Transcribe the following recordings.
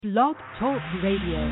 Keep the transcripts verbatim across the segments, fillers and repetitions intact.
Blog Talk Radio.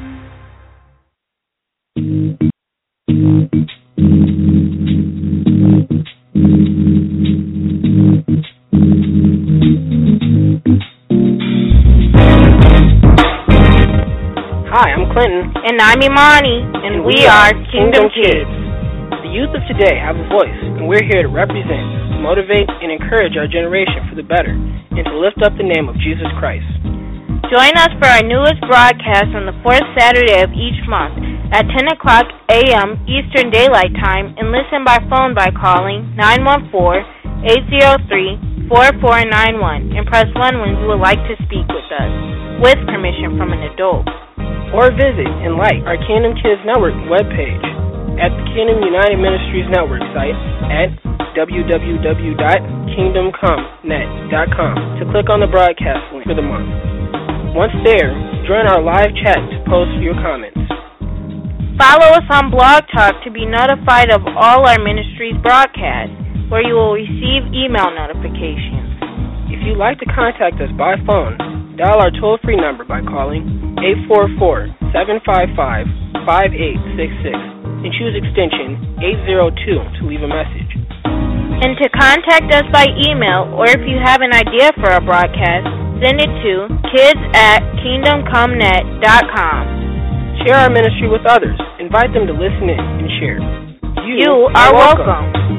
Hi, I'm Clinton. And I'm Imani, and, and we, we are Kingdom, Kingdom Kids. The youth of today have a voice, and we're here to represent, motivate, and encourage our generation for the better, and to lift up the name of Jesus Christ. Join us for our newest broadcast on the fourth Saturday of each month at ten o'clock a.m. Eastern Daylight Time, and listen by phone by calling nine one four, eight zero three, four four nine one and press one when you would like to speak with us, with permission from an adult. Or visit and like our Kingdom Kids Network webpage at the Kingdom United Ministries Network site at w w w dot kingdom com net dot com to click on the broadcast link for the month. Once there, join our live chat to post your comments. Follow us on Blog Talk to be notified of all our ministry's broadcasts, where you will receive email notifications. If you'd like to contact us by phone, dial our toll-free number by calling eight four four, seven five five, five eight six six and choose extension eight zero two to leave a message. And to contact us by email, or if you have an idea for a broadcast, send it to kids at kingdom com net dot com. Share our ministry with others. Invite them to listen in and share. You, you are, are welcome. welcome.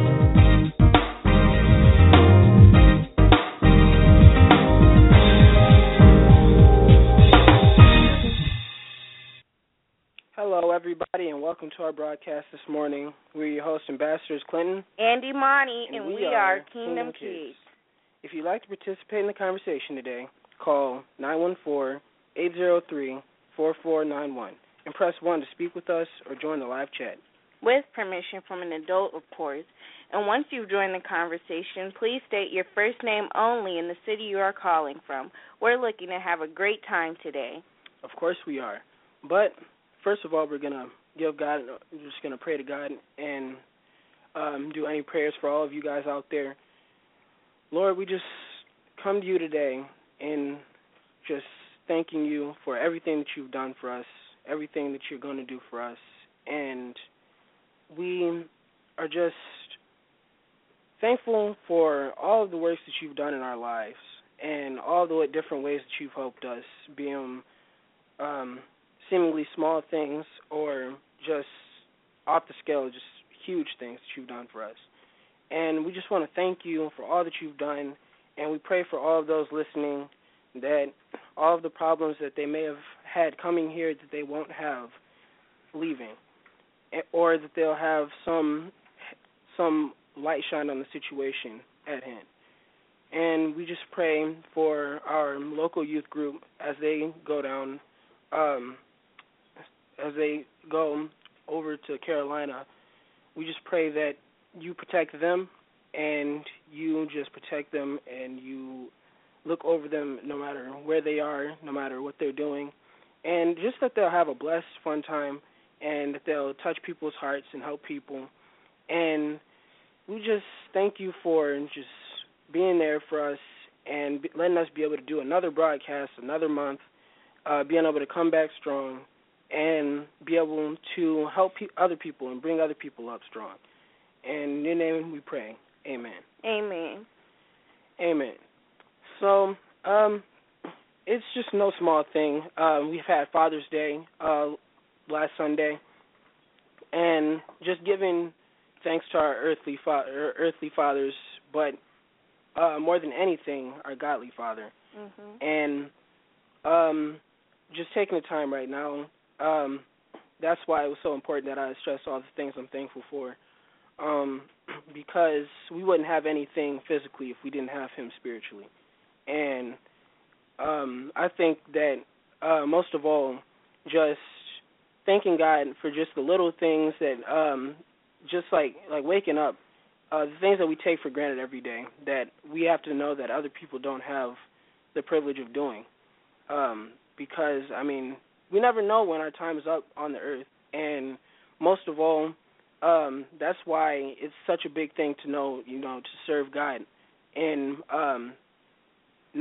Hello, everybody, and welcome to our broadcast this morning. We're your host, Ambassadors Clinton and Imani, and, and we, we are Kingdom, Kingdom Kids. Kids. If you'd like to participate in the conversation today, call nine one four, eight zero three, four four nine one and press one to speak with us or join the live chat. With permission from an adult, of course. And once you've joined the conversation, please state your first name only and the city you are calling from. We're looking to have a great time today. Of course we are. But first of all, we're going to give God, we're just going to pray to God and um, do any prayers for all of you guys out there. Lord, we just come to you today and just thanking you for everything that you've done for us, everything that you're going to do for us. And we are just thankful for all of the works that you've done in our lives and all the different ways that you've helped us, be them um, seemingly small things or just off the scale, just huge things that you've done for us. And we just want to thank you for all that you've done, and we pray for all of those listening that all of the problems that they may have had coming here that they won't have leaving, or that they'll have some some light shine on the situation at hand. And we just pray for our local youth group as they go down, um, as they go over to Carolina. We just pray that you protect them, and you just protect them, and you look over them no matter where they are, no matter what they're doing, and just that they'll have a blessed, fun time, and that they'll touch people's hearts and help people. And we just thank you for just being there for us and letting us be able to do another broadcast, another month, uh, being able to come back strong and be able to help pe- other people and bring other people up strong. And in your name we pray. Amen. Amen. Amen. So, um, it's just no small thing. Um, we've had Father's Day uh, last Sunday, and just giving thanks to our earthly fa- earthly fathers, but uh, more than anything, our godly Father. Mm-hmm. And um, just taking the time right now, um, that's why it was so important that I stress all the things I'm thankful for. Um, because we wouldn't have anything physically if we didn't have him spiritually. And um, I think that uh, most of all, just thanking God for just the little things that, um, just like like waking up, uh, the things that we take for granted every day, that we have to know that other people don't have the privilege of doing. Um, because, I mean, we never know when our time is up on the earth. And most of all, Um, that's why it's such a big thing to know, you know, to serve God and um, not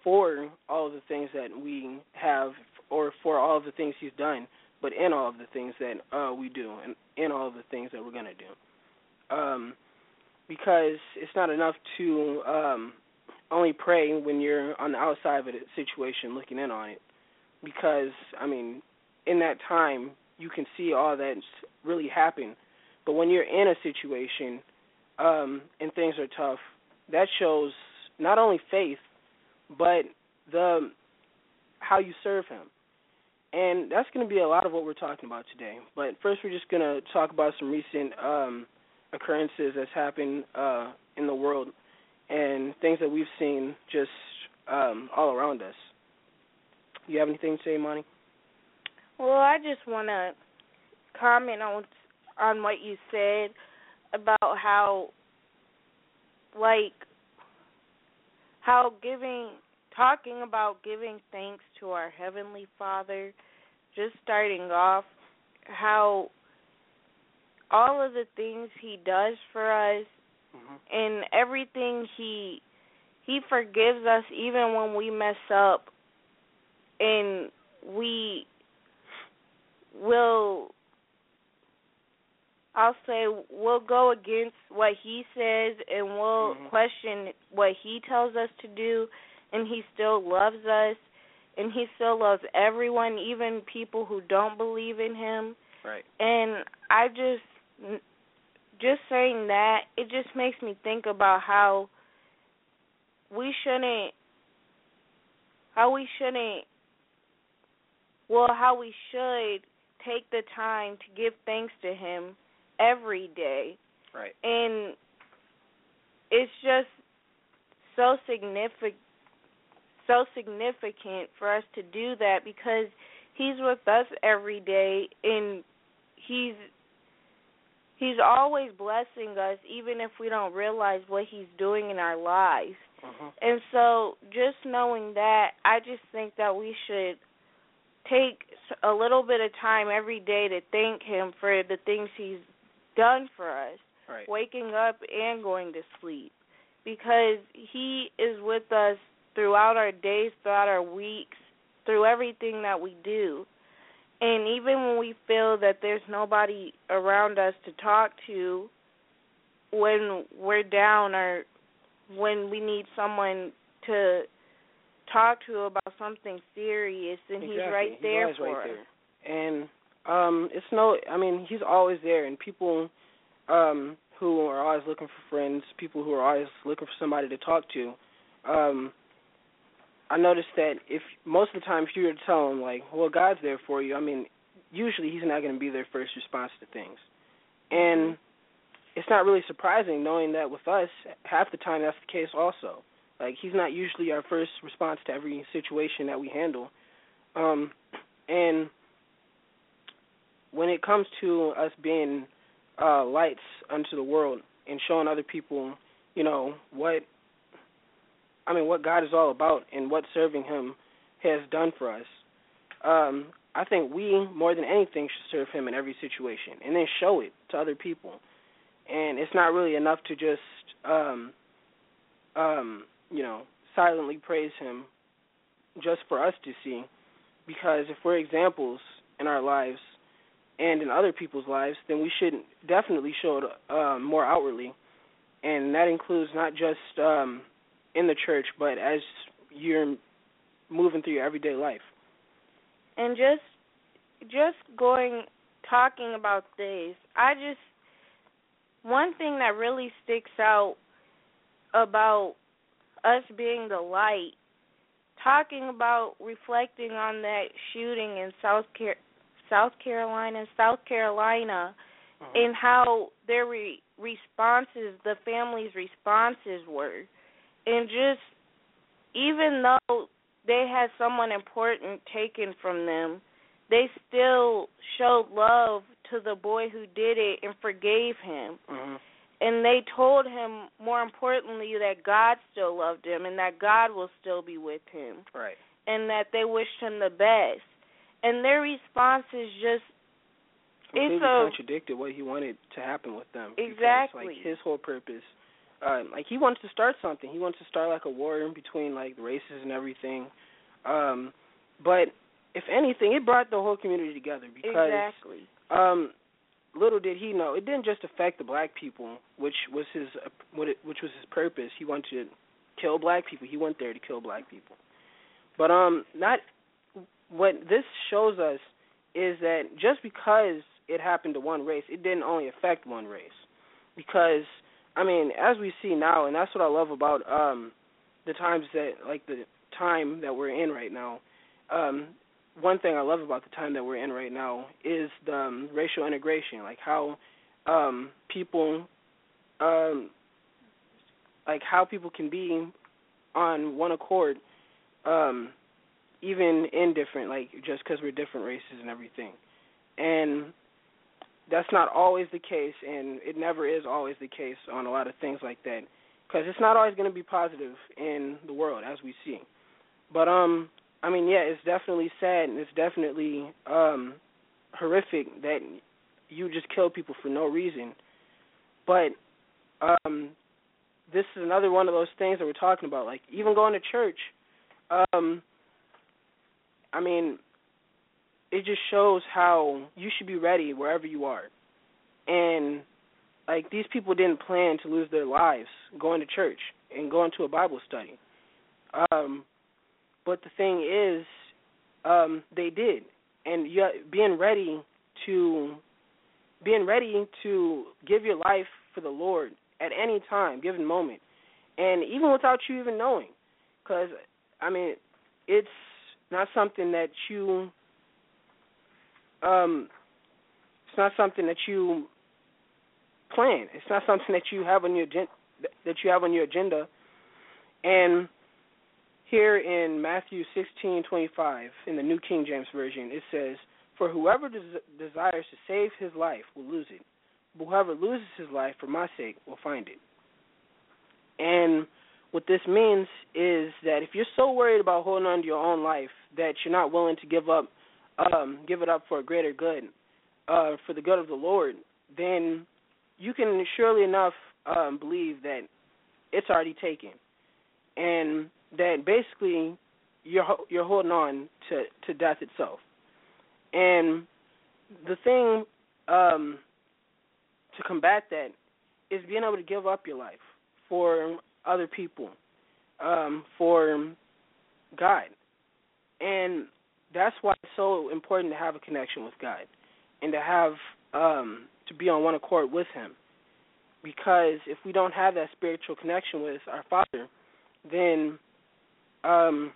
for all of the things that we have, or for all of the things he's done, but in all of the things that uh, we do, and in all of the things that we're going to do. Um, because it's not enough to um, only pray when you're on the outside of a situation looking in on it. Because, I mean, in that time, you can see all that's really happened. But when you're in a situation um, and things are tough, that shows not only faith, but the how you serve him. And that's going to be a lot of what we're talking about today. But first we're just going to talk about some recent um, occurrences that's happened uh, in the world and things that we've seen just um, all around us. You have anything to say, Monty? Well, I just want to comment on on what you said about how, like, how giving, talking about giving thanks to our Heavenly Father, just starting off, how all of the things He does for us, mm-hmm. and everything He He forgives us even when we mess up, and we will, I'll say, we'll go against what He says, and we'll mm-hmm. question what He tells us to do, and He still loves us, and He still loves everyone, even people who don't believe in Him. Right. And I just, just saying that, it just makes me think about how we shouldn't, how we shouldn't, well, how we should take the time to give thanks to Him every day. Right. And it's just so significant, so significant for us to do that, because He's with us every day, and He's He's always blessing us, even if we don't realize what He's doing in our lives. Uh-huh. And so just knowing that, I just think that we should take a little bit of time every day to thank Him for the things He's done for us, right. waking up and going to sleep, because He is with us throughout our days, throughout our weeks, through everything that we do. And even when we feel that there's nobody around us to talk to, when we're down or when we need someone to talk to about something serious, and exactly. He's right there he's for right us. There. And um, it's no, I mean, He's always there, and people um, who are always looking for friends, people who are always looking for somebody to talk to, um, I noticed that if most of the time if you were to tell them, like, well, God's there for you, I mean, usually He's not going to be their first response to things. And it's not really surprising, knowing that with us, half the time that's the case also. Like, He's not usually our first response to every situation that we handle. Um, and when it comes to us being uh, lights unto the world and showing other people, you know, what, I mean, what God is all about and what serving Him has done for us, um, I think we, more than anything, should serve Him in every situation and then show it to other people. And it's not really enough to just, um, um, you know, silently praise Him just for us to see, because if we're examples in our lives and in other people's lives, then we should definitely show it uh, more outwardly, and that includes not just um, in the church, but as you're moving through your everyday life. And just, just going, talking about this, I just, one thing that really sticks out about us being the light, talking about reflecting on that shooting in South Car- South Carolina, South Carolina, uh-huh. and how their re- responses, the family's responses were, and just even though they had someone important taken from them, they still showed love to the boy who did it and forgave him. Uh-huh. And they told him, more importantly, that God still loved him and that God will still be with him. Right. And that they wished him the best. And their response is just, completely it's a, contradicted what He wanted to happen with them. Exactly. Because, like, His whole purpose uh, like he wants to start something. He wants to start like a war between like the races and everything. Um, but if anything, it brought the whole community together because exactly. um, little did he know, it didn't just affect the black people, which was his uh, what it, which was his purpose. He wanted to kill black people. He went there to kill black people. But um, not what this shows us is that just because it happened to one race, it didn't only affect one race. Because I mean, as we see now, and that's what I love about um, the times that, like the time that we're in right now. Um, one thing I love about the time that we're in right now is the um, racial integration, like how um, people, um, like how people can be on one accord, um, even in different, like just because we're different races and everything. And that's not always the case, and it never is always the case on a lot of things like that, because it's not always going to be positive in the world, as we see. But, um, I mean, yeah, it's definitely sad, and it's definitely um, horrific that you just kill people for no reason. But um, this is another one of those things that we're talking about. Like, even going to church, um, I mean, it just shows how you should be ready wherever you are. And, like, these people didn't plan to lose their lives going to church and going to a Bible study. Um, but the thing is, um, they did. And you, being ready to being ready to give your life for the Lord at any time, given moment, and even without you even knowing. Because, I mean, it's not something that you... Um, it's not something that you plan. It's not something that you have on your gen- that you have on your agenda. And here in Matthew sixteen twenty-five, in the New King James Version, it says, "For whoever des- desires to save his life will lose it, but whoever loses his life for my sake will find it." And what this means is that if you're so worried about holding on to your own life that you're not willing to give up Um, give it up for a greater good, uh, for the good of the Lord, then you can surely enough um, believe that it's already taken, and that basically you're you're holding on to, to death itself. And the thing um, to combat that is being able to give up your life for other people, um, for God, and that's why it's so important to have a connection with God and to have um, to be on one accord with Him. Because if we don't have that spiritual connection with our Father, then, um,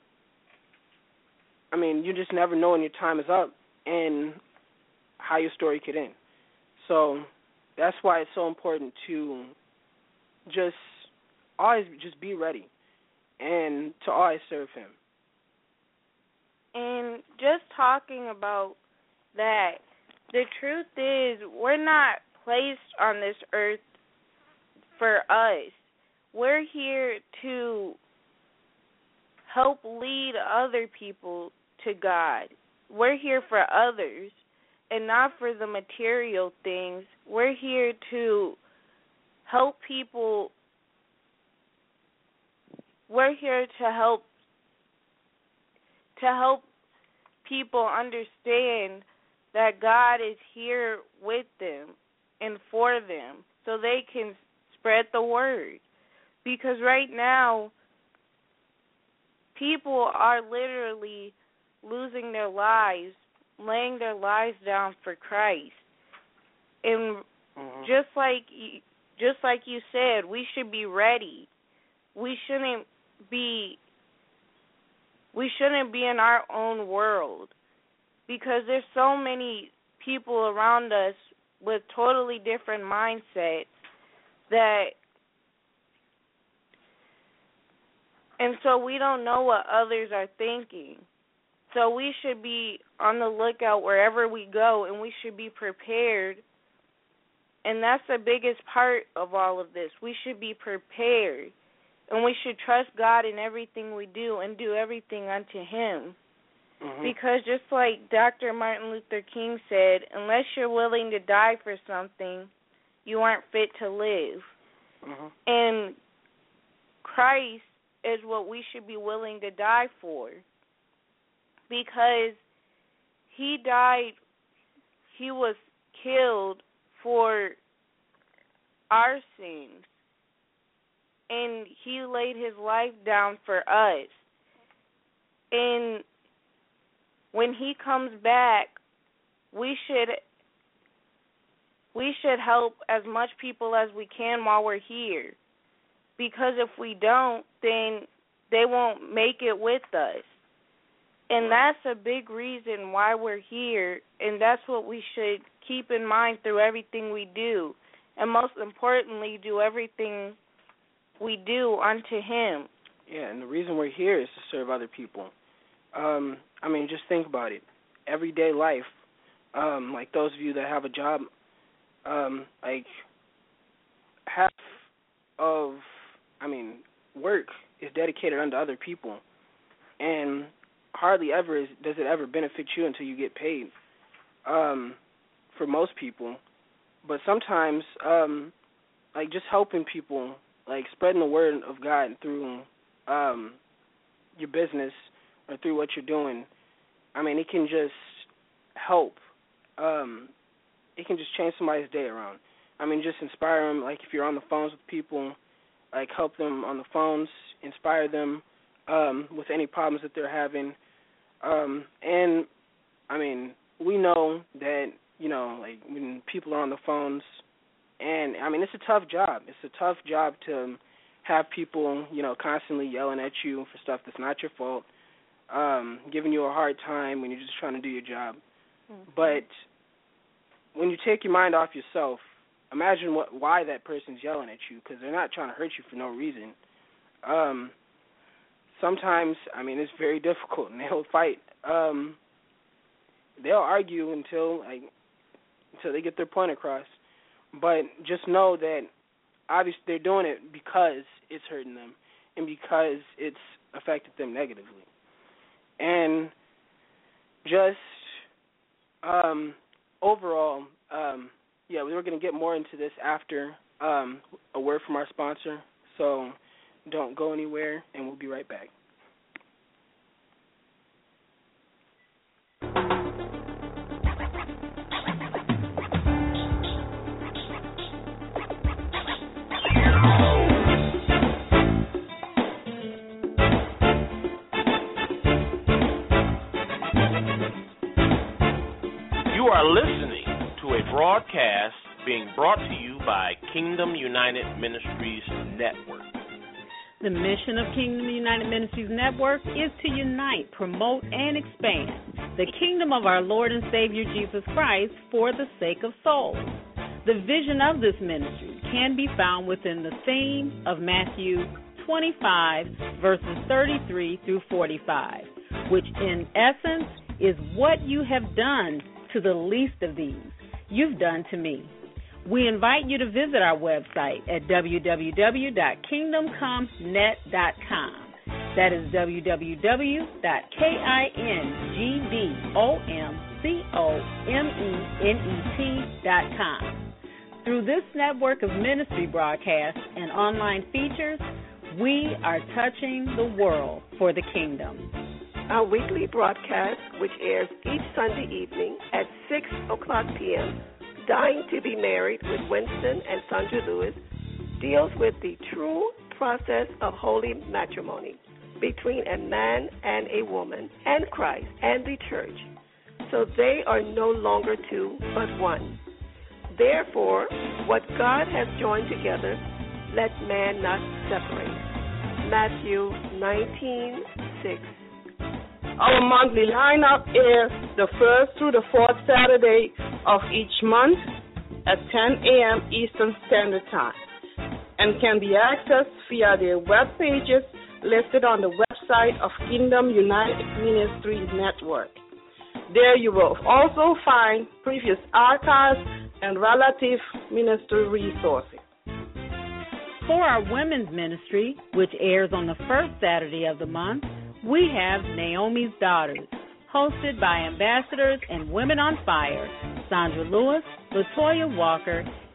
I mean, you just never know when your time is up and how your story could end. So that's why it's so important to just always just be ready and to always serve Him. And just talking about that, the truth is we're not placed on this earth for us. We're here to help lead other people to God. We're here for others and not for the material things. We're here to help people. We're here to help to help people understand that God is here with them and for them so they can spread the word. Because right now, people are literally losing their lives, laying their lives down for Christ. And mm-hmm. just like just like you said, we should be ready. We shouldn't be We shouldn't be in our own world because there's so many people around us with totally different mindsets that, and so we don't know what others are thinking. So we should be on the lookout wherever we go, and we should be prepared. And that's the biggest part of all of this. We should be prepared. And we should trust God in everything we do and do everything unto Him. Mm-hmm. Because just like Doctor Martin Luther King said, unless you're willing to die for something, you aren't fit to live. Mm-hmm. And Christ is what we should be willing to die for, because he died, he was killed for our sins, and he laid his life down for us. And when he comes back, we should we should help as much people as we can while we're here, because if we don't, then they won't make it with us. And that's a big reason why we're here, and that's what we should keep in mind through everything we do. And most importantly, do everything we do unto him. Yeah, and the reason we're here is to serve other people. Um, I mean, just think about it. Everyday life, um, like those of you that have a job, um, like half of, I mean, work is dedicated unto other people. And hardly ever is, does it ever benefit you until you get paid, um, for most people. But sometimes, um, like just helping people, like spreading the word of God through um, your business or through what you're doing, I mean, it can just help. Um, it can just change somebody's day around. I mean, just inspire them. Like if you're on the phones with people, like help them on the phones, inspire them um, with any problems that they're having. Um, and, I mean, we know that, you know, like when people are on the phones, and, I mean, it's a tough job. It's a tough job to have people, you know, constantly yelling at you for stuff that's not your fault, um, giving you a hard time when you're just trying to do your job. Mm-hmm. But when you take your mind off yourself, imagine what why that person's yelling at you, because they're not trying to hurt you for no reason. Um, sometimes, I mean, it's very difficult, and they'll fight. Um, they'll argue until like until they get their point across. But just know that obviously they're doing it because it's hurting them and because it's affected them negatively. And just um, overall, um, yeah, we were going to get more into this after um, a word from our sponsor, so don't go anywhere, and we'll be right back. You are listening to a broadcast being brought to you by Kingdom United Ministries Network. The mission of Kingdom United Ministries Network is to unite, promote, and expand the kingdom of our Lord and Savior Jesus Christ for the sake of souls. The vision of this ministry can be found within the theme of Matthew twenty-five, verses thirty-three through forty-five, which in essence is what you have done to the least of these, you've done to me. We invite you to visit our website at w w w dot kingdom come net dot com. That is w w w dot kingdomcomet dot com. Through this network of ministry broadcasts and online features, we are touching the world for the kingdom. Our weekly broadcast, which airs each Sunday evening at six o'clock p.m., Dying to be Married with Winston and Sandra Lewis, deals with the true process of holy matrimony between a man and a woman and Christ and the church, so they are no longer two but one. Therefore, what God has joined together, let man not separate. Matthew nineteen six. Our monthly lineup is the first through the fourth Saturday of each month at ten a.m. Eastern Standard Time and can be accessed via their web pages listed on the website of Kingdom United Ministries Network. There you will also find previous archives and relative ministry resources. For our women's ministry, which airs on the first Saturday of the month, we have Naomi's Daughters, hosted by ambassadors and Women on Fire, Sandra Lewis, Latoya Walker,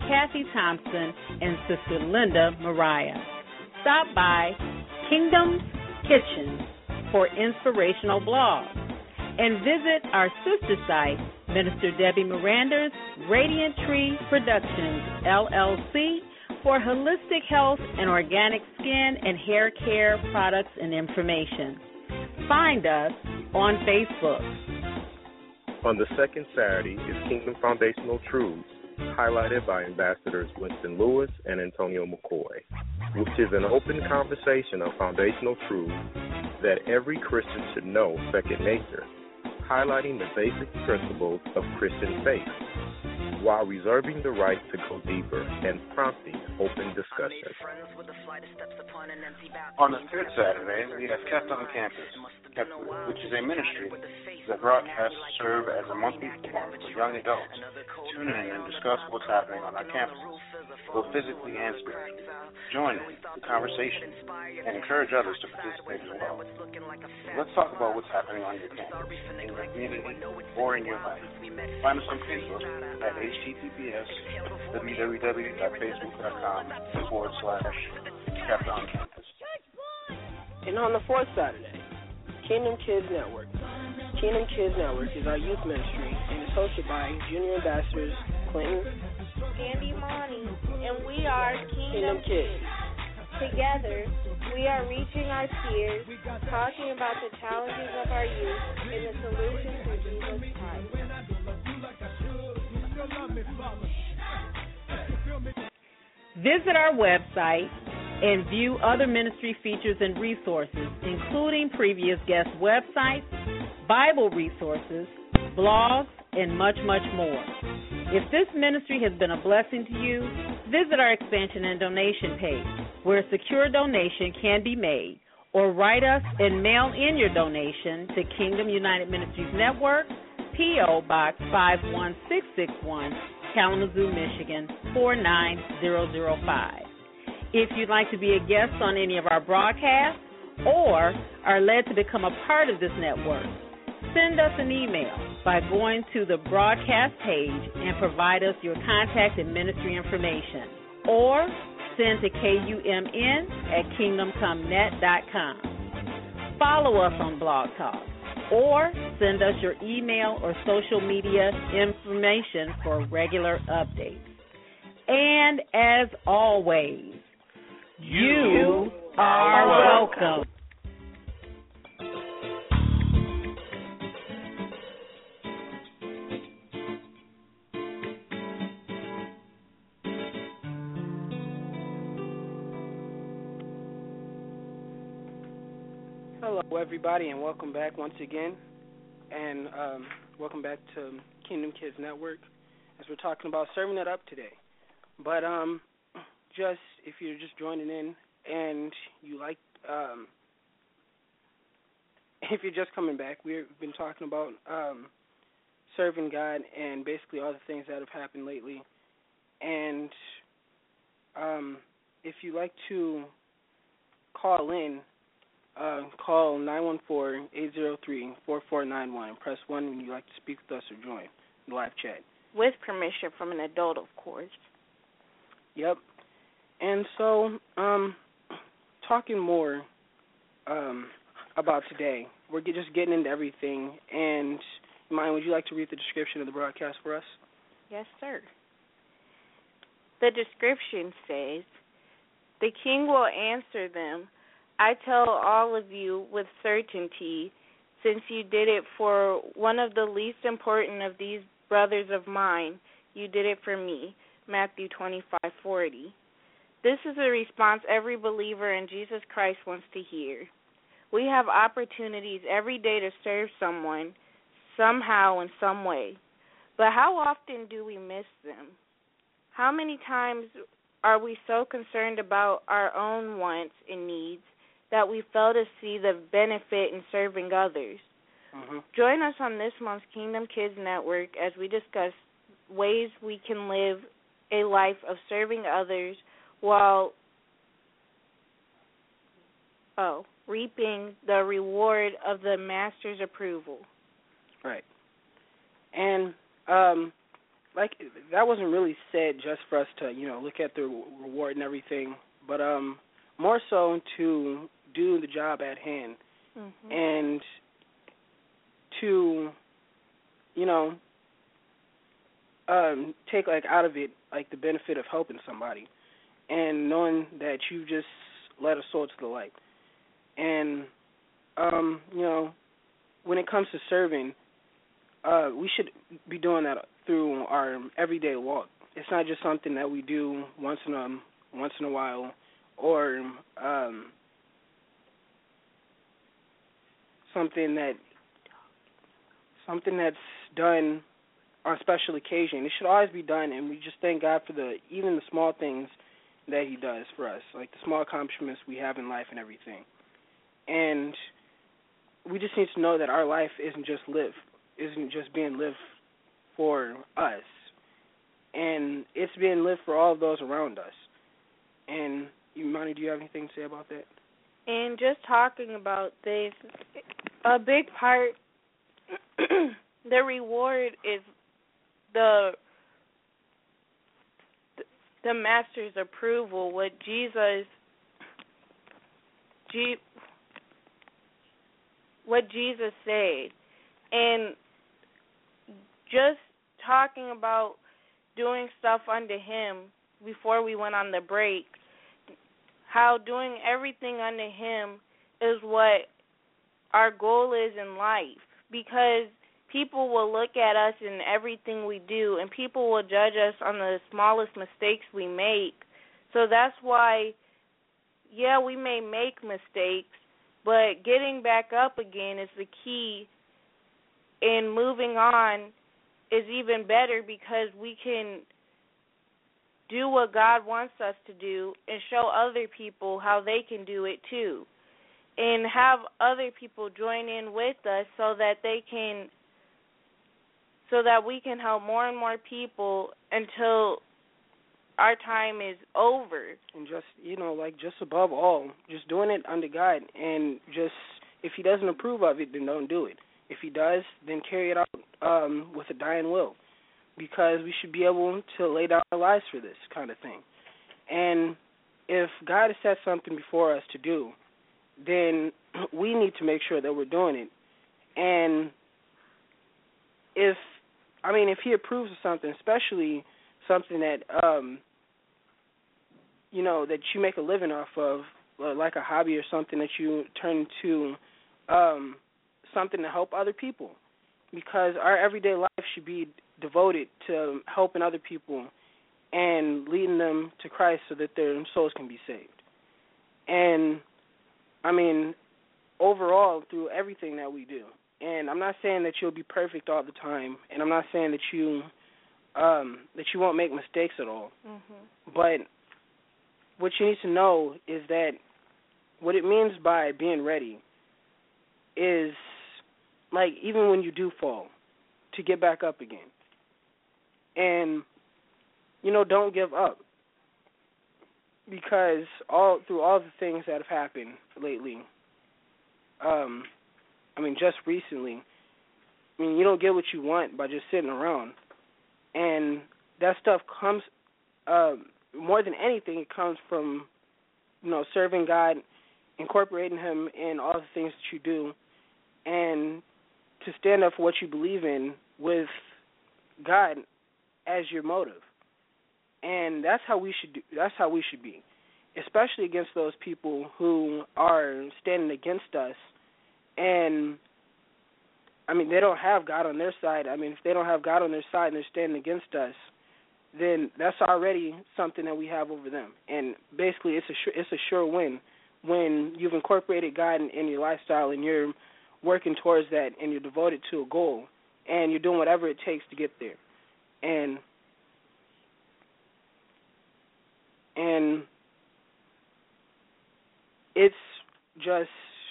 Kathy Thompson and Sister Linda Mariah. Stop by Kingdom's Kitchen for inspirational blogs and visit our sister site, Minister Debbie Miranda's Radiant Tree Productions, L L C, for holistic health and organic skin and hair care products and information. Find us on Facebook. On the second Saturday is Kingdom Foundational Truths, highlighted by Ambassadors Winston Lewis and Antonio McCoy, which is an open conversation of foundational truths that every Christian should know second nature, highlighting the basic principles of Christian faith, while reserving the right to go deeper and prompting open discussion. On the third Saturday, we have Kept on Campus, Kept, which is a ministry that broadcasts serve as a monthly forum for young adults to tune in and discuss what's happening on our campus, both physically and spiritually. Join in the conversation and encourage others to participate as well. Let's talk about what's happening on your campus, in your community, or in your life. Find us on Facebook at H T T P S www.facebook.com forward slash Kept on Campus. And on the fourth Saturday, Kingdom Kids Network. Kingdom Kids Network is our youth ministry and is hosted by Junior Ambassadors Clinton, Andy Monty, and we are Kingdom Kingdom, Kids. Together, we are reaching our peers, talking about the challenges of our youth and the solutions for Jesus Christ. Visit our website and view other ministry features and resources, including previous guest websites, Bible resources, blogs, and much, much more. If this ministry has been a blessing to you, visit our expansion and donation page, where a secure donation can be made, or write us and mail in your donation to Kingdom United Ministries Network, P O. Box five one six six one, Kalamazoo, Michigan four nine zero zero five. If you'd like to be a guest on any of our broadcasts or are led to become a part of this network, send us an email by going to the broadcast page and provide us your contact and ministry information, or send to K U M N at kingdom come net dot com. Follow us on Blog Talk, or send us your email or social media information for regular updates. And as always, you, you are welcome. Hello, everybody, and welcome back once again. And um, welcome back to Kingdom Kids Network, as we're talking about serving it up today. But um, just if you're just joining in and you like, um, if you're just coming back, we've been talking about um, serving God and basically all the things that have happened lately. And um, if you like to call in, Uh, call nine one four, eight zero three, four four nine one and press one when you'd like to speak with us or join the live chat. With permission from an adult, of course. Yep. And so, um, talking more um, about today, we're get, just getting into everything. And, Maya, would you like to read the description of the broadcast for us? Yes, sir. The description says, "The king will answer them. I tell all of you with certainty, since you did it for one of the least important of these brothers of mine, you did it for me." Matthew twenty-five forty. This is a response every believer in Jesus Christ wants to hear. We have opportunities every day to serve someone, somehow, in some way. But how often do we miss them? How many times are we so concerned about our own wants and needs that we fail to see the benefit in serving others? Mm-hmm. Join us on this month's Kingdom Kids Network as we discuss ways we can live a life of serving others while oh, reaping the reward of the Master's approval. Right. And um, like that wasn't really said just for us to, you know, look at the reward and everything, but um, more so to do the job at hand mm-hmm. and to, you know, um, take like out of it like the benefit of helping somebody and knowing that you just led a soul to the light. And um, you know, when it comes to serving, uh, we should be doing that through our everyday walk. It's not just something that we do once in a once in a while, or um, something that something that's done on special occasion. It should always be done, and we just thank God for the even the small things that He does for us, like the small accomplishments we have in life and everything. And we just need to know that our life isn't just live, isn't just being lived for us, and it's being lived for all of those around us. And Imani, do you have anything to say about that? And just talking about this, a big part, the reward is the the Master's approval. What Jesus, G, what Jesus said, and just talking about doing stuff unto Him before we went on the break, how doing everything unto Him is what our goal is in life, because people will look at us in everything we do, and people will judge us on the smallest mistakes we make. So that's why, yeah, we may make mistakes, but getting back up again is the key, and moving on is even better, because we can do what God wants us to do and show other people how they can do it too, and have other people join in with us so that they can, so that we can help more and more people until our time is over. And just, you know, like just above all, just doing it under God, and just if He doesn't approve of it, then don't do it. If He does, then carry it out um, with a dying will, because we should be able to lay down our lives for this kind of thing. And if God has set something before us to do, then we need to make sure that we're doing it. And if, I mean, if He approves of something, especially something that, um, you know, that you make a living off of, like a hobby or something that you turn into um, something to help other people, because our everyday life should be devoted to helping other people and leading them to Christ so that their souls can be saved. And, I mean, overall, through everything that we do. And I'm not saying that you'll be perfect all the time, and I'm not saying that you um, that you won't make mistakes at all. Mm-hmm. But what you need to know is that what it means by being ready is, like, even when you do fall, to get back up again. And, you know, don't give up. Because all through all the things that have happened lately, um, I mean, just recently, I mean, you don't get what you want by just sitting around. And that stuff comes, uh, more than anything, it comes from, you know, serving God, incorporating Him in all the things that you do, and to stand up for what you believe in with God as your motive. And that's how we should do, that's how we should be, especially against those people who are standing against us. And I mean, they don't have God on their side. I mean, if they don't have God on their side and they're standing against us, then that's already something that we have over them. And basically, it's a sure, it's a sure win when you've incorporated God in, in your lifestyle and you're working towards that and you're devoted to a goal and you're doing whatever it takes to get there. And and it's just,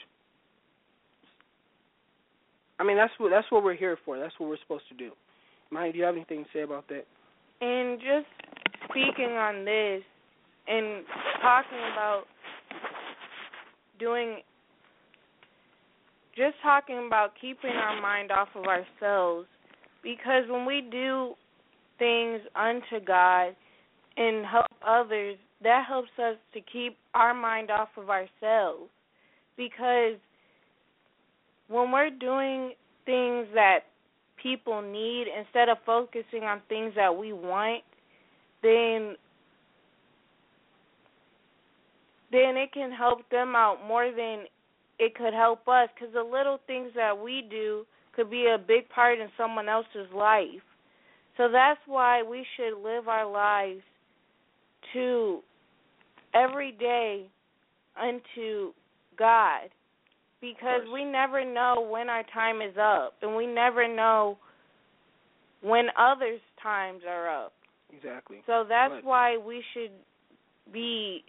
I mean, that's what that's what we're here for. That's what we're supposed to do. Maya, do you have anything to say about that? And just speaking on this and talking about doing, just talking about keeping our mind off of ourselves, because when we do things unto God and help others, that helps us to keep our mind off of ourselves. Because when we're doing things that people need instead of focusing on things that we want, then then it can help them out more than it could help us, because the little things that we do could be a big part in someone else's life. So that's why we should live our lives to every day unto God, because we never know when our time is up, and we never know when others' times are up. Exactly. So that's but, why we should be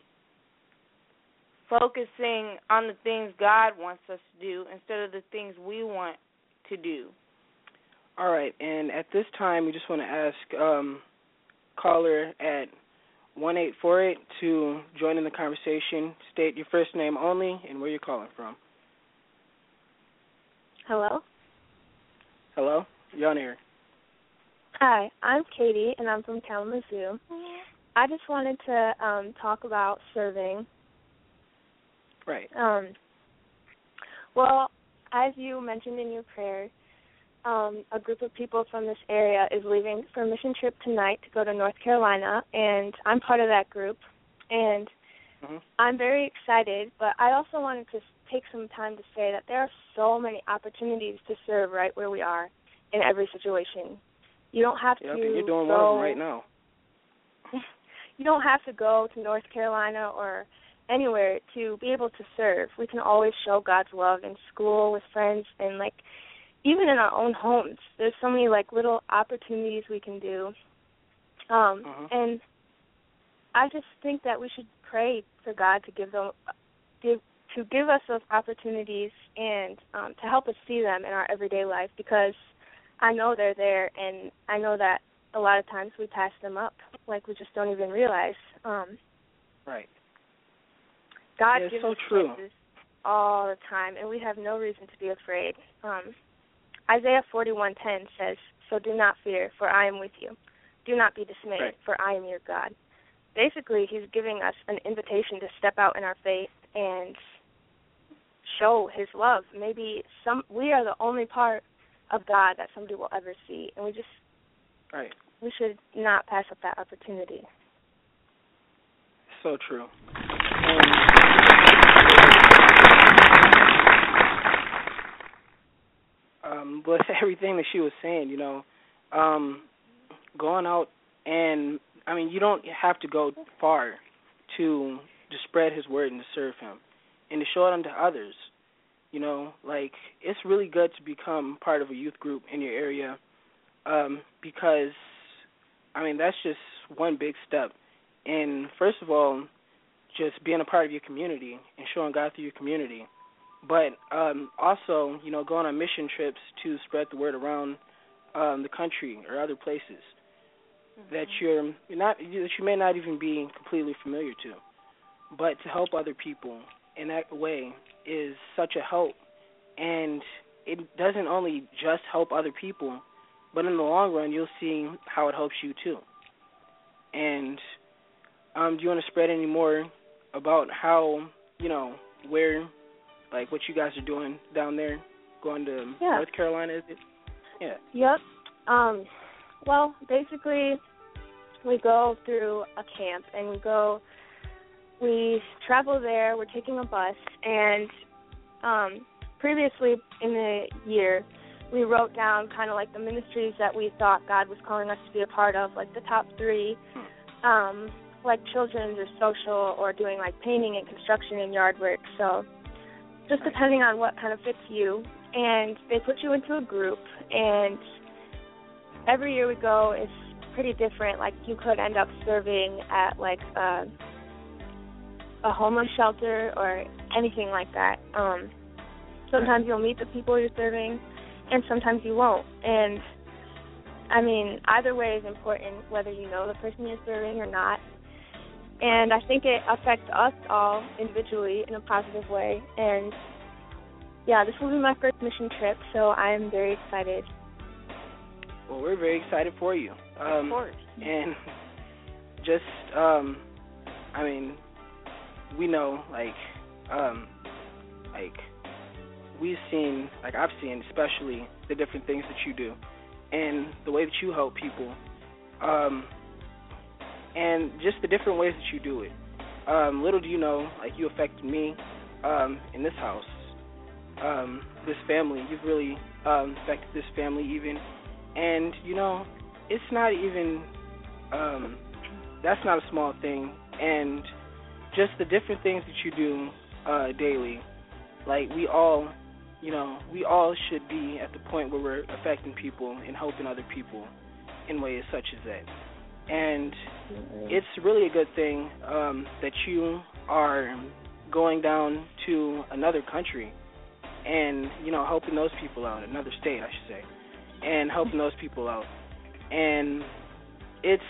focusing on the things God wants us to do instead of the things we want to do. All right, and at this time, we just want to ask um, caller at one eight four eight to join in the conversation. State your first name only and where you're calling from. Hello? Hello? You're on air. Hi, I'm Katie, and I'm from Kalamazoo. I just wanted to um, talk about serving. Right. Um, well, as you mentioned in your prayer, um, a group of people from this area is leaving for a mission trip tonight to go to North Carolina, and I'm part of that group. And mm-hmm. I'm very excited, but I also wanted to take some time to say that there are so many opportunities to serve right where we are in every situation. You don't have yep, to and you're doing go, one of them right now. You don't have to go to North Carolina or anywhere to be able to serve. We can always show God's love in school, with friends, and, like, even in our own homes. There's so many, like, little opportunities we can do. Um, uh-huh. And I just think that we should pray for God to give them, give, to give us those opportunities and um, to help us see them in our everyday life, because I know they're there, and I know that a lot of times we pass them up, like we just don't even realize. Um, right. God yeah, gives so us true. chances all the time, and we have no reason to be afraid. Um, Isaiah forty-one ten says, "So do not fear, for I am with you. Do not be dismayed, right. for I am your God." Basically, he's giving us an invitation to step out in our faith and show his love. Maybe some we are the only part of God that somebody will ever see, and we just right. we should not pass up that opportunity. So true. Um, with everything that she was saying, you know, um, going out and, I mean, you don't have to go far to to spread his word and to serve him and to show it unto others. You know, like, it's really good to become part of a youth group in your area um, because, I mean, that's just one big step. And first of all, just being a part of your community and showing God through your community. But um, also, you know, going on mission trips to spread the word around um, the country or other places mm-hmm. that you're, you're not that you may not even be completely familiar to. But to help other people in that way is such a help, and it doesn't only just help other people, but in the long run, you'll see how it helps you too. And um, do you want to spread any more about how, you know, where, like, what you guys are doing down there, going to yeah. North Carolina, is it? Yeah. Yep. Um, well, basically, we go through a camp, and we go, we travel there, we're taking a bus, and um, previously in the year, we wrote down kind of like the ministries that we thought God was calling us to be a part of, like the top three, um, like children's or social, or doing like painting and construction and yard work. So just depending on what kind of fits you. And they put you into a group, and every year we go is pretty different. Like, you could end up serving at like a, a homeless shelter or anything like that. Um, sometimes you'll meet the people you're serving, and sometimes you won't. And, I mean, either way is important, whether you know the person you're serving or not. And I think it affects us all individually in a positive way. And, yeah, this will be my first mission trip, so I'm very excited. Well, we're very excited for you. Um, of course. And just, um, I mean, we know, like, um, like, we've seen, like I've seen especially, the different things that you do and the way that you help people, um, and just the different ways that you do it. Um, little do you know, like, you affected me um, in this house, um, this family. You've really um, affected this family even. And, you know, it's not even, um, that's not a small thing. And just the different things that you do uh, daily, like, we all, you know, we all should be at the point where we're affecting people and helping other people in ways such as that. And it's really a good thing um, that you are going down to another country and, you know, helping those people out, another state, I should say, and helping those people out. And it's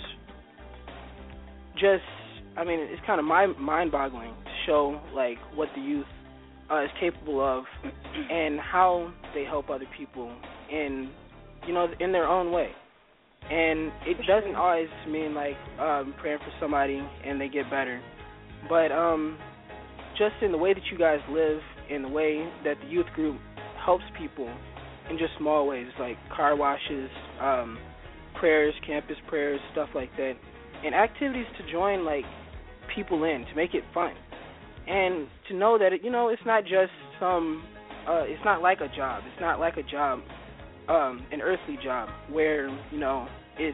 just, I mean, it's kind of mind-boggling to show, like, what the youth uh, is capable of and how they help other people in, you know, in their own way. And it doesn't always mean, like, um, praying for somebody and they get better. But um, just in the way that you guys live, in the way that the youth group helps people in just small ways, like car washes, um, prayers, campus prayers, stuff like that, and activities to join, like, people in, to make it fun. And to know that, it, you know, it's not just some, uh, it's not like a job. It's not like a job. Um, an earthly job where, you know, it's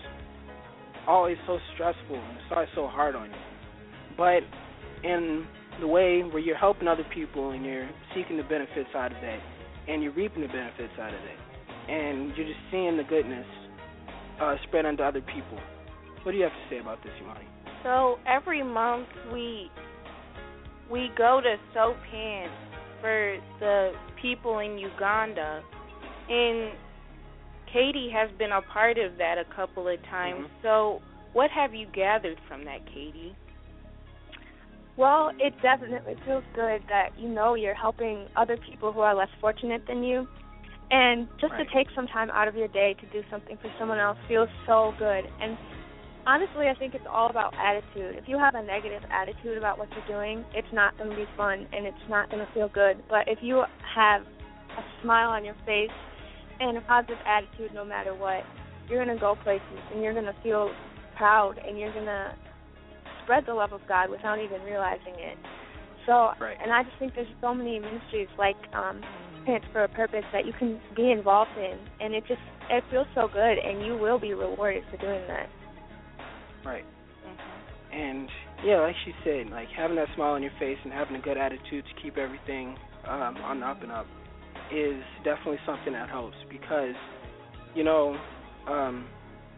always so stressful and it's always so hard on you. But in the way where you're helping other people and you're seeking the benefits out of that and you're reaping the benefits out of that and you're just seeing the goodness uh, spread unto other people. What do you have to say about this, Imani? So every month we we go to Sopan for the people in Uganda. And Katie has been a part of that a couple of times. Mm-hmm. So what have you gathered from that, Katie? Well, it definitely feels good that you know you're helping other people who are less fortunate than you. And just right. to take some time out of your day to do something for someone else feels so good. And honestly, I think it's all about attitude. If you have a negative attitude about what you're doing, it's not going to be fun and it's not going to feel good. But if you have a smile on your face and a positive attitude no matter what, you're going to go places and you're going to feel proud and you're going to spread the love of God without even realizing it. So, right. and I just think there's so many ministries like um, Parents for a Purpose that you can be involved in, and it just, it feels so good, and you will be rewarded for doing that. Right. Mm-hmm. And, yeah, like she said, like having that smile on your face and having a good attitude to keep everything um, on the up and up is definitely something that helps because, you know, um,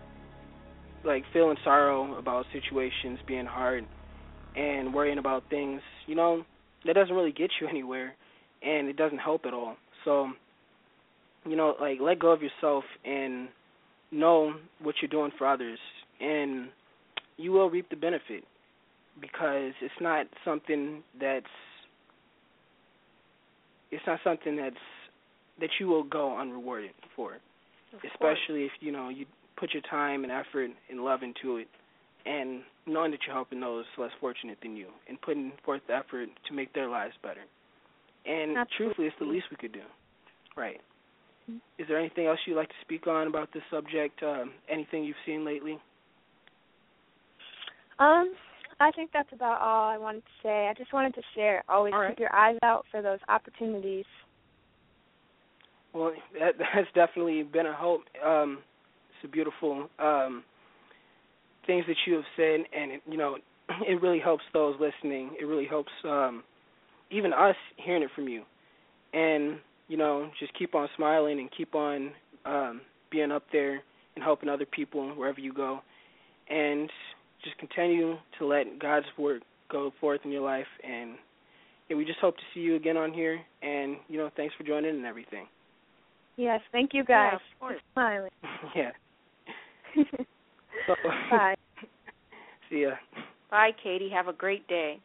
like feeling sorrow about situations being hard and worrying about things, you know, that doesn't really get you anywhere and it doesn't help at all. So, you know, like let go of yourself and know what you're doing for others and you will reap the benefit because it's not something that's it's not something that's that you will go unrewarded for, of especially course. If, you know, you put your time and effort and love into it and knowing that you're helping those less fortunate than you and putting forth the effort to make their lives better. And Absolutely. Truthfully, it's the least we could do. Right. Mm-hmm. Is there anything else you'd like to speak on about this subject, um, anything you've seen lately? Um, I think that's about all I wanted to say. I just wanted to share, always all right. keep your eyes out for those opportunities. Well, that, that's definitely been a hope. Um, it's a beautiful um, things that you have said, and, it, you know, it really helps those listening. It really helps um, even us hearing it from you. And, you know, just keep on smiling and keep on um, being up there and helping other people wherever you go. And just continue to let God's work go forth in your life. And yeah, we just hope to see you again on here. And, you know, thanks for joining and everything. Yes, thank you guys. Yeah, of course. Smiling. Yeah. So, bye. See ya. Bye, Katie. Have a great day.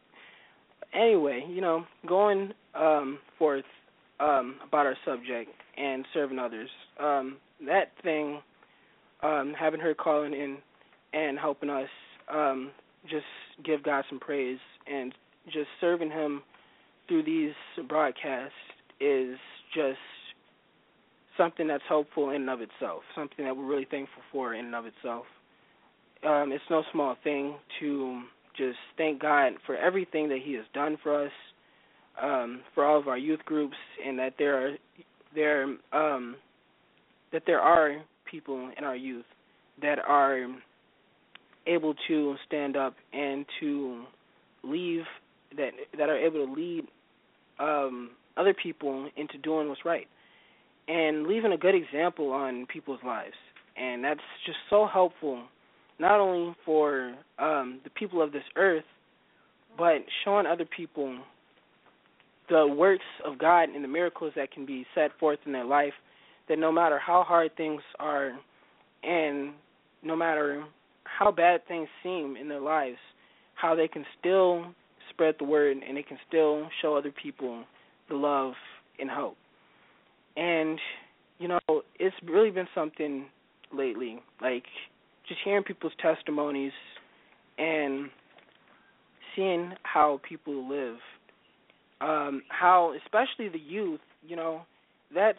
Anyway, you know, going um, forth um, about our subject, and serving others. Um, that thing, um, having her calling in and helping us um, just give God some praise and just serving him through these broadcasts is just something that's hopeful in and of itself, something that we're really thankful for in and of itself. Um, it's no small thing to just thank God for everything that he has done for us, um, for all of our youth groups, and that there are there um, that there are people in our youth that are able to stand up and to leave that that are able to lead um, other people into doing what's right and leaving a good example on people's lives. And that's just so helpful, not only for um, the people of this earth, but showing other people the works of God and the miracles that can be set forth in their life, that no matter how hard things are and no matter how bad things seem in their lives, how they can still spread the word and they can still show other people the love and hope. And, you know, it's really been something lately, like just hearing people's testimonies and seeing how people live, um, how, especially the youth, you know, that's,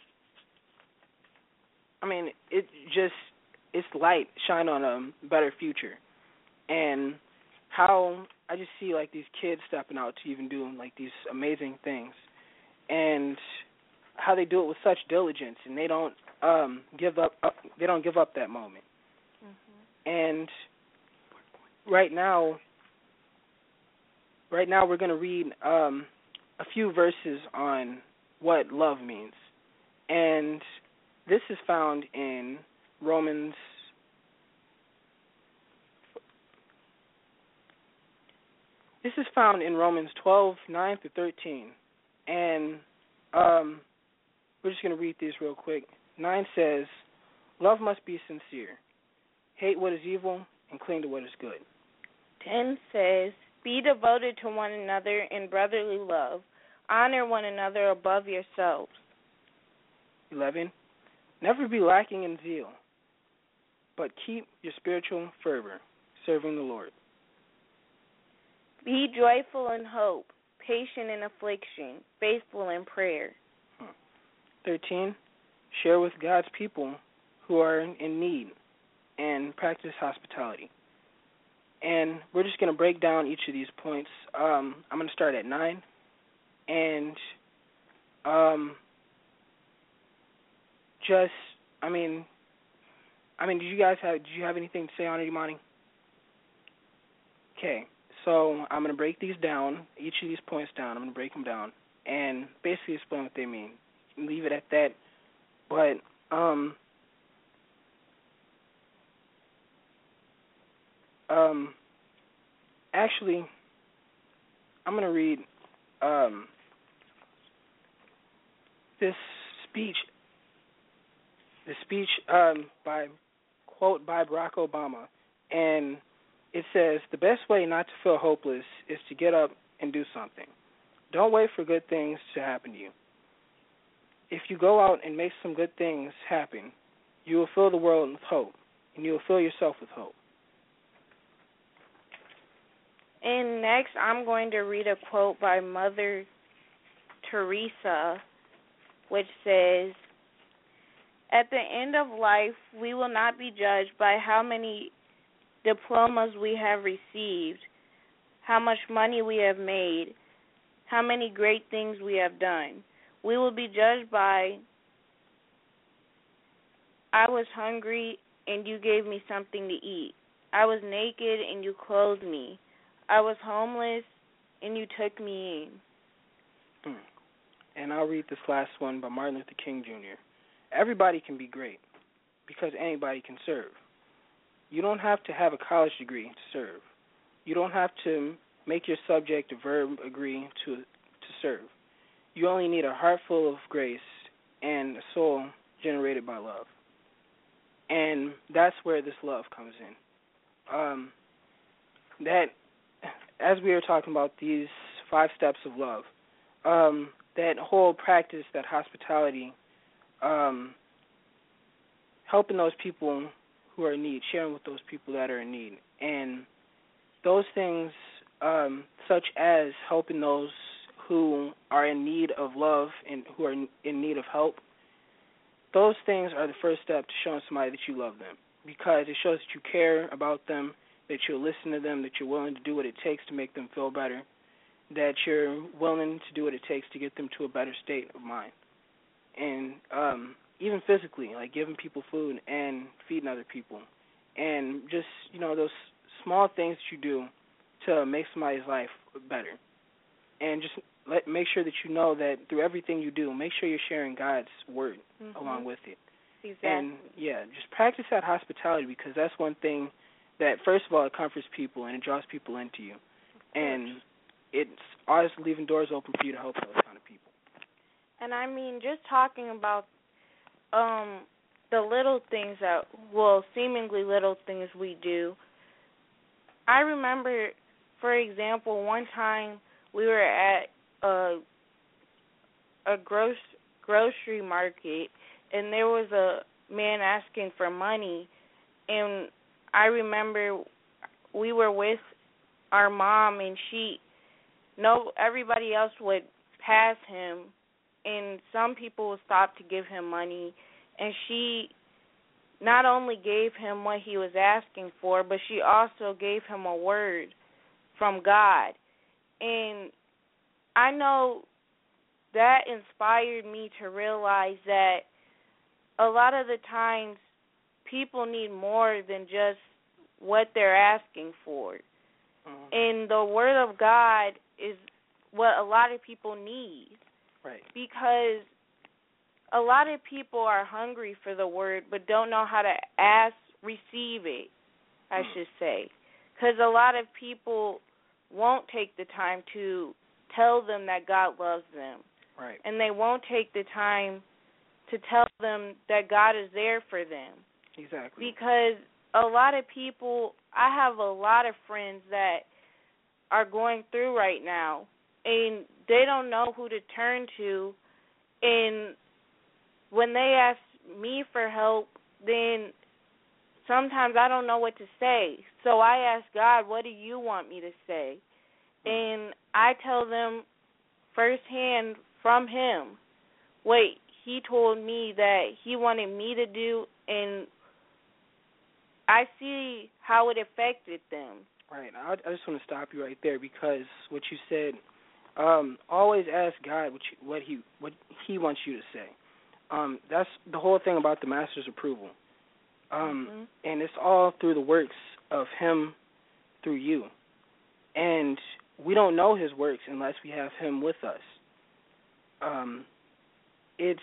I mean, it just, it's light shine on a better future. And how I just see, like, these kids stepping out to even do, like, these amazing things. And how they do it with such diligence, and they don't um, give up, up. They don't give up that moment. Mm-hmm. And right now, right now we're going to read um, a few verses on what love means, and this is found in Romans. This is found in Romans twelve, nine through thirteen, and um, we're just going to read these real quick. nine says, love must be sincere. Hate what is evil and cling to what is good. ten says, be devoted to one another in brotherly love. Honor one another above yourselves. eleven, never be lacking in zeal, but keep your spiritual fervor, serving the Lord. Be joyful in hope, patient in affliction, faithful in prayer. thirteen, share with God's people who are in need and practice hospitality. And we're just going to break down each of these points. Um, I'm going to start at nine. And um, just, I mean, I mean, did you guys have, did you have anything to say on it, Imani? Okay, so I'm going to break these down, each of these points down. I'm going to break them down and basically explain what they mean. Leave it at that. But um, um, actually, I'm going to read um, this speech, the speech um, by, quote, by Barack Obama. And it says, the best way not to feel hopeless is to get up and do something. Don't wait for good things to happen to you. If you go out and make some good things happen, you will fill the world with hope, and you will fill yourself with hope. And next, I'm going to read a quote by Mother Teresa, which says, at the end of life, we will not be judged by how many diplomas we have received, how much money we have made, how many great things we have done. We will be judged by, I was hungry and you gave me something to eat. I was naked and you clothed me. I was homeless and you took me in. And I'll read this last one by Martin Luther King Junior Everybody can be great because anybody can serve. You don't have to have a college degree to serve. You don't have to make your subject a verb agree to to serve. You only need a heart full of grace and a soul generated by love. And that's where this love comes in. Um, that, as we were talking about these five steps of love, um, that whole practice, that hospitality, um, helping those people who are in need, sharing with those people that are in need. And those things, um, such as helping those who are in need of love and who are in need of help, those things are the first step to showing somebody that you love them, because it shows that you care about them, that you'll listen to them, that you're willing to do what it takes to make them feel better, that you're willing to do what it takes to get them to a better state of mind. And um, even physically, like giving people food and feeding other people. And just, you know, those small things that you do to make somebody's life better. And just let make sure that you know that through everything you do, make sure you're sharing God's word mm-hmm. along with it. Exactly. And, yeah, just practice that hospitality, because that's one thing that, first of all, it comforts people and it draws people into you. And it's always leaving doors open for you to help those kind of people. And, I mean, just talking about um, the little things that, well, seemingly little things we do, I remember, for example, one time we were at a, a gross, grocery market, and there was a man asking for money, and I remember we were with our mom, and she, no, everybody else would pass him, and some people would stop to give him money, and she not only gave him what he was asking for, but she also gave him a word from God. And I know that inspired me to realize that a lot of the times people need more than just what they're asking for. Mm-hmm. And the Word of God is what a lot of people need. Right. Because a lot of people are hungry for the Word but don't know how to ask, receive it, I mm-hmm. should say. Because a lot of people won't take the time to tell them that God loves them. Right. And they won't take the time to tell them that God is there for them. Exactly. Because a lot of people, I have a lot of friends that are going through right now, and they don't know who to turn to. And when they ask me for help, then sometimes I don't know what to say. So I ask God, what do you want me to say? And I tell them firsthand from Him what He told me that He wanted me to do, and I see how it affected them. Right. I, I just want to stop you right there, because what you said, um, always ask God what, you, what He what He wants you to say. Um, that's the whole thing about the Master's approval. Um, mm-hmm. And it's all through the works of Him through you. And we don't know His works unless we have Him with us. Um, it's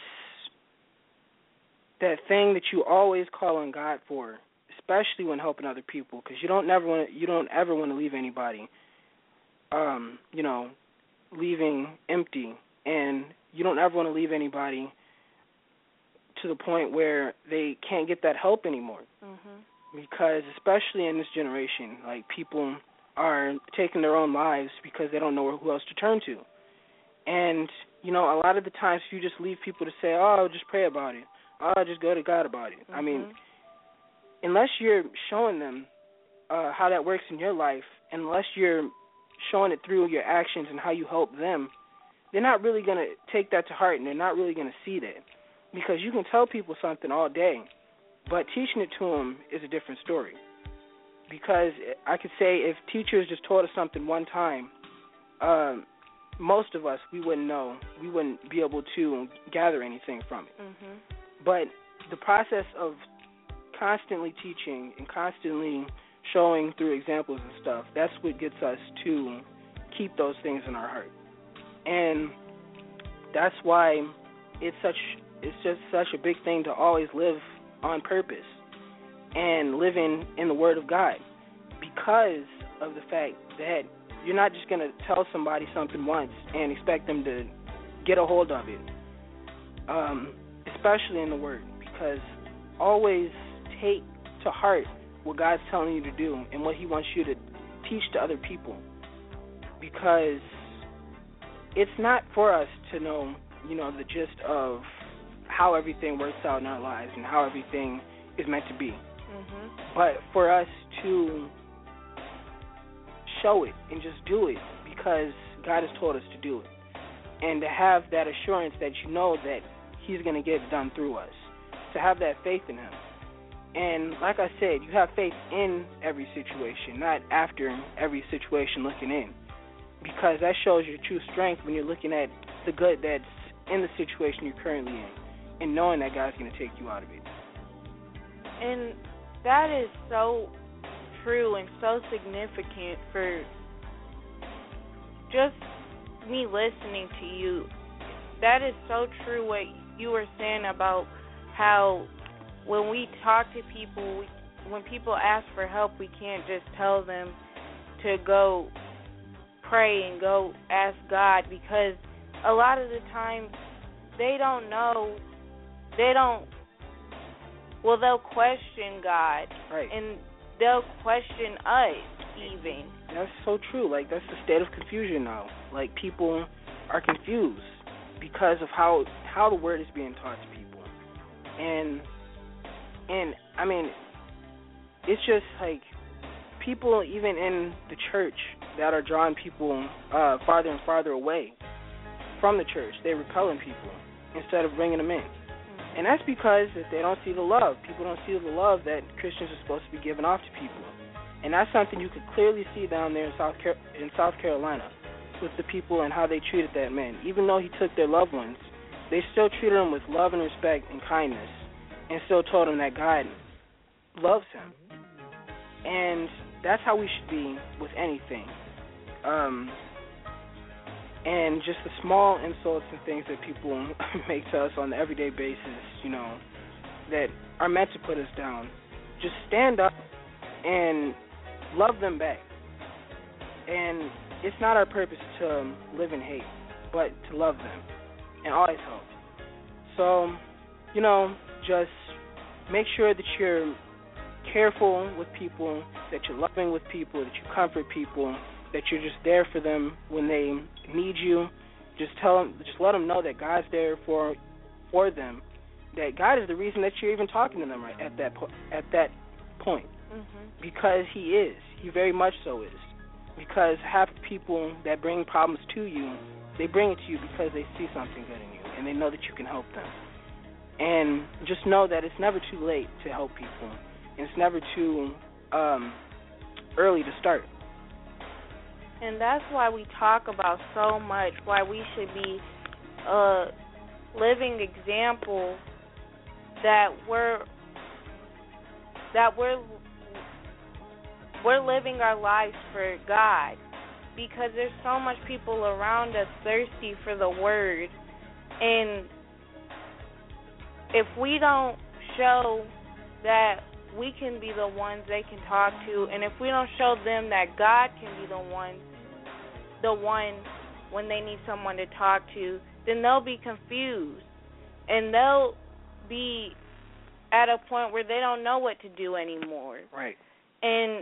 that thing that you always call on God for, especially when helping other people, because you don't never want you don't ever want to leave anybody, um, you know, leaving empty, and you don't ever want to leave anybody to the point where they can't get that help anymore. Mm-hmm. Because especially in this generation, like, people are taking their own lives because they don't know who else to turn to. And, you know, a lot of the times if you just leave people to say, oh, just pray about it, oh, just go to God about it. Mm-hmm. I mean, unless you're showing them uh, how that works in your life, unless you're showing it through your actions and how you help them, they're not really going to take that to heart, and they're not really going to see that. Because you can tell people something all day, but teaching it to them is a different story. Because I could say if teachers just taught us something one time, um, most of us, we wouldn't know. We wouldn't be able to gather anything from it. Mm-hmm. But the process of constantly teaching and constantly showing through examples and stuff, that's what gets us to keep those things in our heart. And that's why it's such it's just such a big thing to always live on purpose and living in the Word of God, because of the fact that you're not just going to tell somebody something once and expect them to get a hold of it, um, especially in the Word, because always take to heart what God's telling you to do and what He wants you to teach to other people, because it's not for us to know, you know, the gist of how everything works out in our lives and how everything is meant to be. Mhm. But for us to show it and just do it because God has told us to do it, and to have that assurance that you know that He's going to get it done through us, to have that faith in Him. And like I said, you have faith in every situation, not after every situation looking in, because that shows your true strength when you're looking at the good that's in the situation you're currently in and knowing that God's going to take you out of it. And that is so true and so significant for just me listening to you. That is so true what you were saying about how when we talk to people, we, when people ask for help, we can't just tell them to go pray and go ask God, because a lot of the time they don't know, they don't, well, they'll question God, right, and they'll question us even. That's so true. Like, that's the state of confusion now. Like, people are confused because of how how the word is being taught to people. And, and I mean, it's just like people even in the church that are drawing people uh, farther and farther away from the church. They're repelling people instead of bringing them in. And that's because if they don't see the love. People don't see the love that Christians are supposed to be giving off to people. And that's something you could clearly see down there in South Car- in South Carolina with the people and how they treated that man. Even though he took their loved ones, they still treated him with love and respect and kindness, and still told him that God loves him. And that's how we should be with anything. Um, and just the small insults and things that people make to us on the everyday basis, you know, that are meant to put us down. Just stand up and love them back. And it's not our purpose to live in hate, but to love them and always help. So, you know, just make sure that you're careful with people, that you're loving with people, that you comfort people, that you're just there for them when they need you. Just tell them, just let them know that God's there for for them. That God is the reason that you're even talking to them right at that po- at that point, mm-hmm. because He is. He very much so is. Because half the people that bring problems to you, they bring it to you because they see something good in you and they know that you can help them. And just know that it's never too late to help people. And it's never too um, early to start. And that's why we talk about so much, why we should be a living example that we're that we're we're living our lives for God, because there's so much people around us thirsty for the word, and if we don't show that we can be the ones they can talk to, and if we don't show them that God can be the one, the one when they need someone to talk to, then they'll be confused, and they'll be at a point where they don't know what to do anymore. Right. And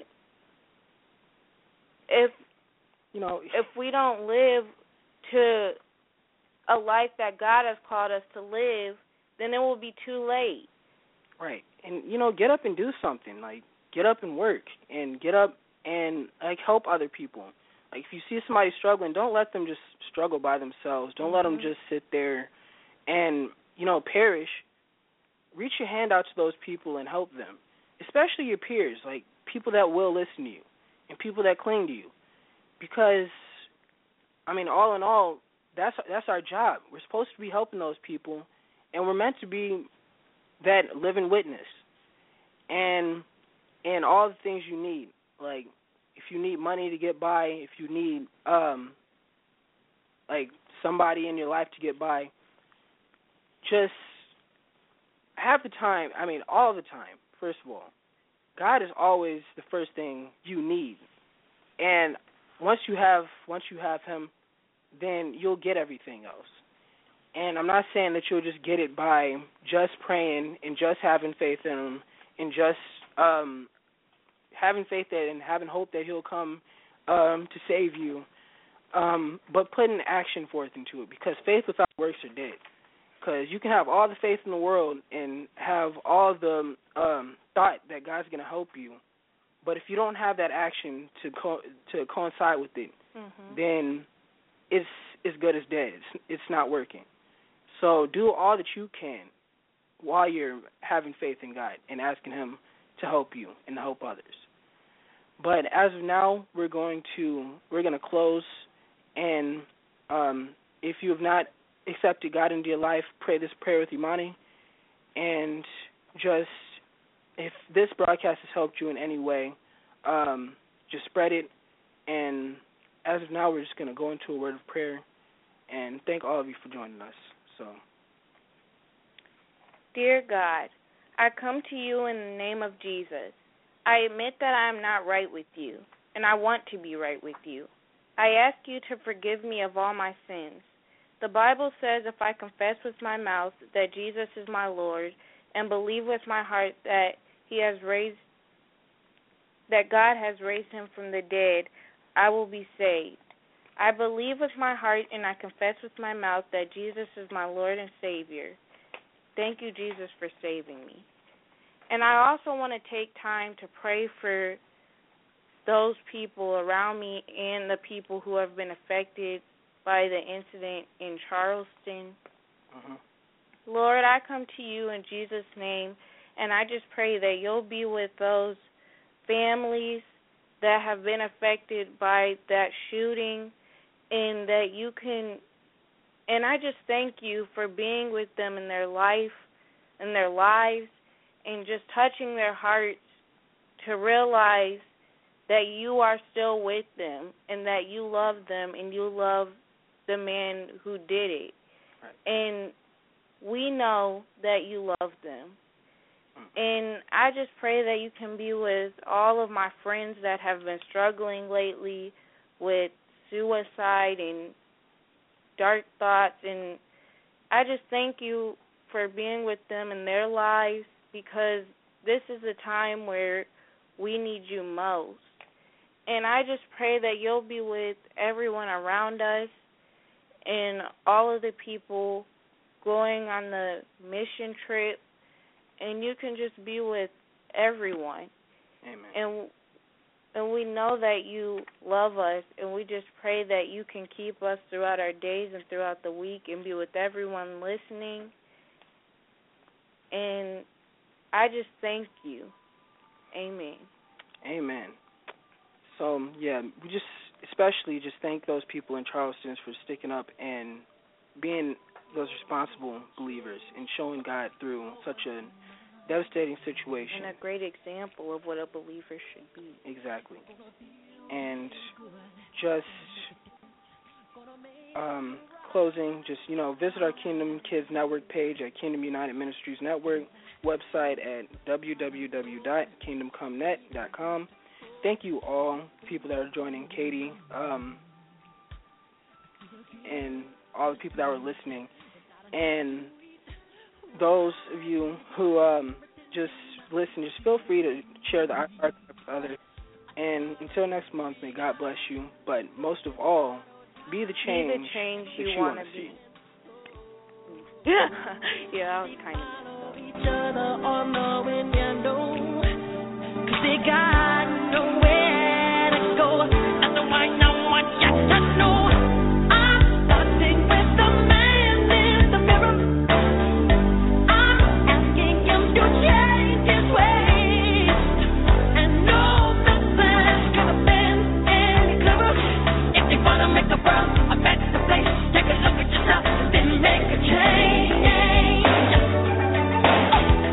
if you know, if we don't live to a life that God has called us to live, then it will be too late. Right. And, you know, get up and do something. Like, get up and work. And get up and, like, help other people. Like, if you see somebody struggling, don't let them just struggle by themselves. Don't mm-hmm. let them just sit there and, you know, perish. Reach your hand out to those people and help them, especially your peers, like people that will listen to you and people that cling to you. Because, I mean, all in all, that's that's our job. We're supposed to be helping those people, and we're meant to be that living witness. And and all the things you need, like if you need money to get by, if you need um like somebody in your life to get by, just half the time, I mean all the time, first of all, God is always the first thing you need. And once you have once you have him, then you'll get everything else. And I'm not saying that you'll just get it by just praying and just having faith in him and just um, having faith that and having hope that he'll come um, to save you, um, but putting action forth into it, because faith without works are dead. Because you can have all the faith in the world and have all the um, thought that God's going to help you, but if you don't have that action to co- to coincide with it, mm-hmm. then it's as good as dead. It's, it's not working. So do all that you can while you're having faith in God and asking Him to help you and to help others. But as of now, we're going to we're going to close, and um, if you have not accepted God into your life, pray this prayer with Imani, and just if this broadcast has helped you in any way, um, just spread it. And as of now, we're just going to go into a word of prayer and thank all of you for joining us. So, dear God, I come to you in the name of Jesus. I admit that I am not right with you, and I want to be right with you. I ask you to forgive me of all my sins. The Bible says if I confess with my mouth that Jesus is my Lord and believe with my heart that He has raised, that God has raised Him from the dead, I will be saved. I believe with my heart and I confess with my mouth that Jesus is my Lord and Savior. Thank you, Jesus, for saving me. And I also want to take time to pray for those people around me and the people who have been affected by the incident in Charleston. Uh-huh. Lord, I come to you in Jesus' name, and I just pray that you'll be with those families that have been affected by that shooting, and that you can, and I just thank you for being with them in their life, in their lives, and just touching their hearts to realize that you are still with them and that you love them and you love the man who did it. Right. And we know that you love them. And I just pray that you can be with all of my friends that have been struggling lately with suicide and dark thoughts. And I just thank you for being with them in their lives, because this is a time where we need you most. And I just pray that you'll be with everyone around us and all of the people going on the mission trip, and you can just be with everyone. Amen. And and we know that you love us, and we just pray that you can keep us throughout our days and throughout the week and be with everyone listening. And I just thank you. Amen. Amen. So, yeah, we just especially just thank those people in Charleston for sticking up and being those responsible believers and showing God through such a devastating situation. And a great example of what a believer should be. Exactly. And just um, closing, just, you know, visit our Kingdom Kids Network page at Kingdom United Ministries Network, website at w w w dot kingdom come net dot com. Thank you all, people that are joining, Katie, um, and all the people that were listening. And those of you who um, just listen, just feel free to share the archive with others. And until next month, may God bless you. But most of all, be the change, be the change that you, you want to be. see. Yeah, yeah, I was kind of messed up. Each other all knowing you know, 'cause they got nowhere to go. That's why no one got to know. I'm starting with the man in the mirror. I'm asking him to change his ways, and no message could have been any clearer. If you wanna make the world a better place, take a look at yourself and then make a change.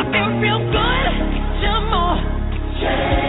I feel real good. Some more. Yeah.